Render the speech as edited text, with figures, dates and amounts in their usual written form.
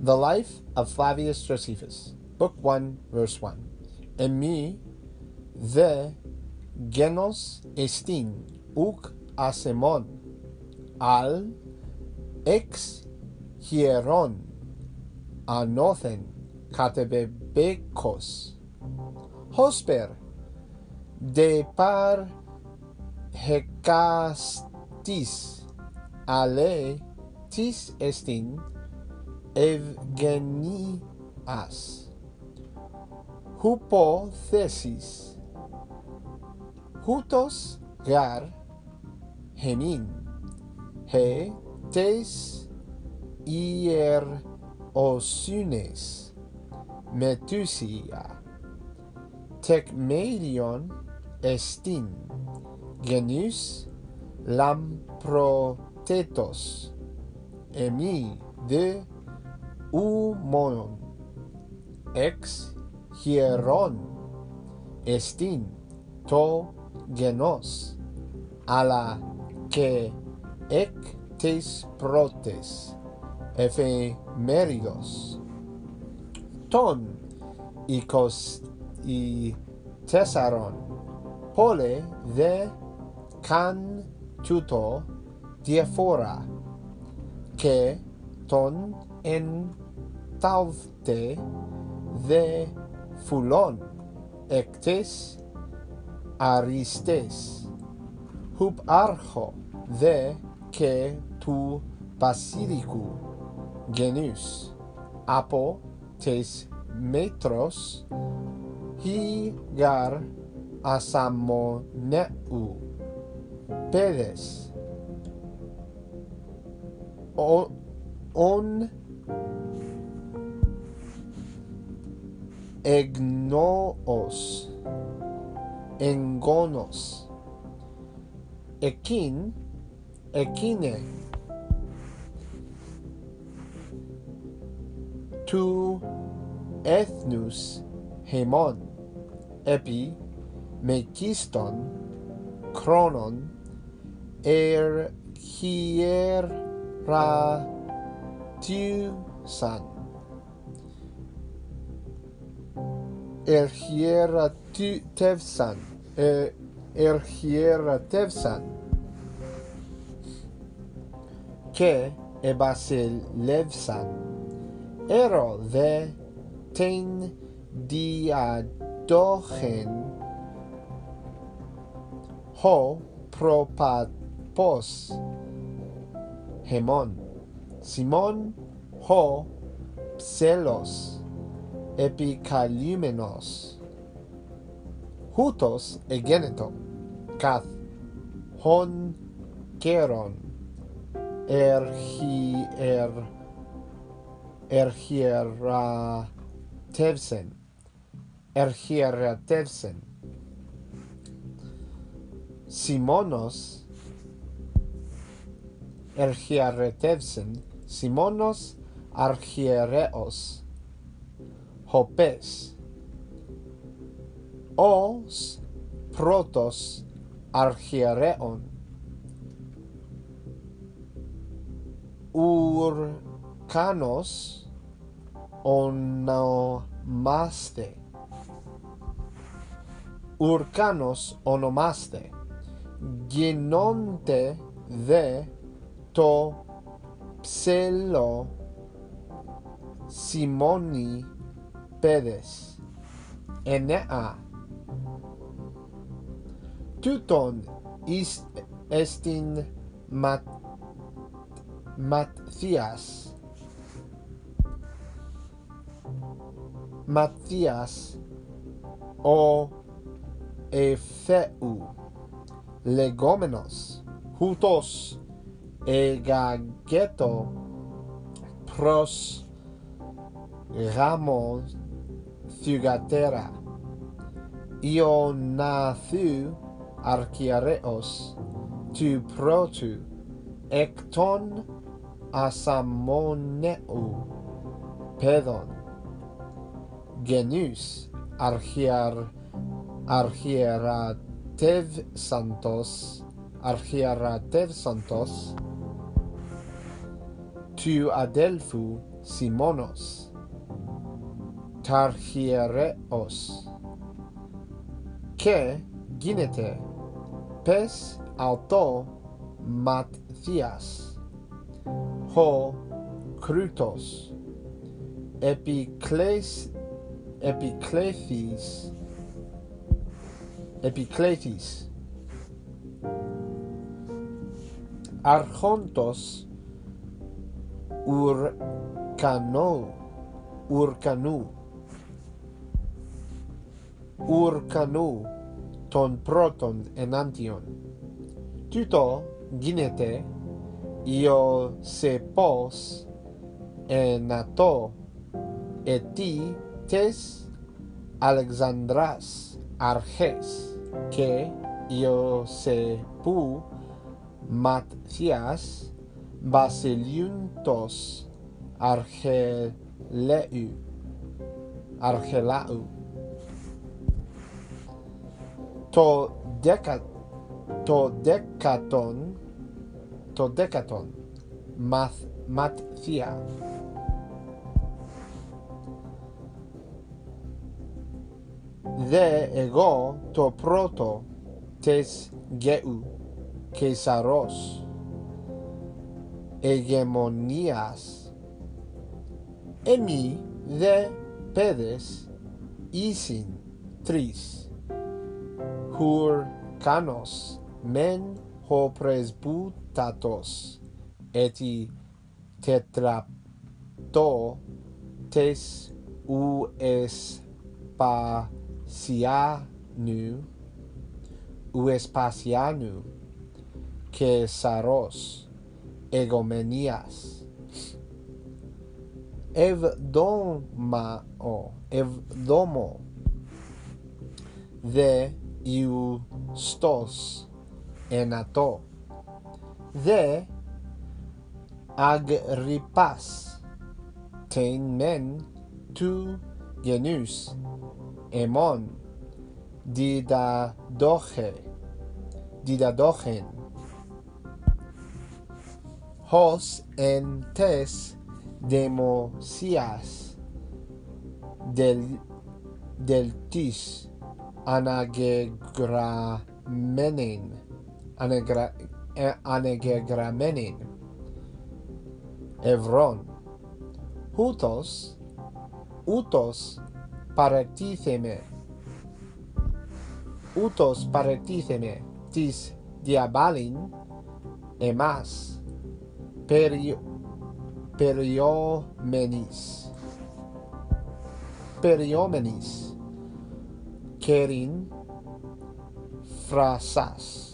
The Life of Flavius Josephus, Book 1, Verse 1. Emi δε genos estin ουκ ασεμόν, al ex hieron anothen κατεβεκos. Hosper de par hekastis ale tis estin ευγενίας. Hypothesis. Houtos gar hemin he tes ierosynes metusia tekmedion estin genus lamprotetos emi de monon ex hieron estin to genos ala ke ek tes protes ephemeridos ton ikos I tesaron pole de kan tuto diaphora ke ton en tauvte de fulon ectes aristes hup archo de ke tu basilicu genus apo tes metros hi gar asamoneu pedes on egnoos engonos ekine tu ethnus hemon epi mekiston chronon erhieratiusan erhieratevsan ke ebasilevsan ero de ten diadochen ho propapos hemon simon ho pselos epikalumenos houtos egeneto kath hon keron erhieratevsen simonos archiereos hopes os protos archiereon urkanos onomaste γεννώνται δε το ψέλο Σιμώνη παιδες. 9. Τούτον εστιν Ματθίας ο Εφέου λεγόμενος χούτος εγαγέτο προς γάμο θυγατέρα Ιωναθού αρχιερέως του πρώτου εκ των ασαμονέου παιδών γενούς αρχιερατεύσαντος του αδέλφου Simonos, Tarchiereos, και γίνεται πες αυτό Ματθίας, ο Κρούτος, επικλέθης, αρχόντος ουρκανού των πρώτων ενάντιον. Τούτο γίνεται Ιωσεπός ενατό ετή τες Αλεξανδράς αρχές και Ιωσεπού Ματθίας βασιλιούντος αρχελάου. Το δέκατον Ματθία. Δε εγώ το πρώτο τες γεου Καισαρός ηγεμονίας. Εμεί δε παιδες ήσιν τρεις, Χουρκάνος μεν ο πρεσβούτατος έτι τετραπτό τες Ουεσπασιάνου και Σαρός εγωμενίας. Εβδόμο δε Ιουστός ενατό, δε Αγρυπάς τεν μεν του γενούς εμών διδαδόχεν, ως εν τες δημοσίας δελτής ανεγεγραμμένην ευρών. Ούτως παρετήθεμε της διαβάλην εμάς περιόμενης καιρήν φράσας.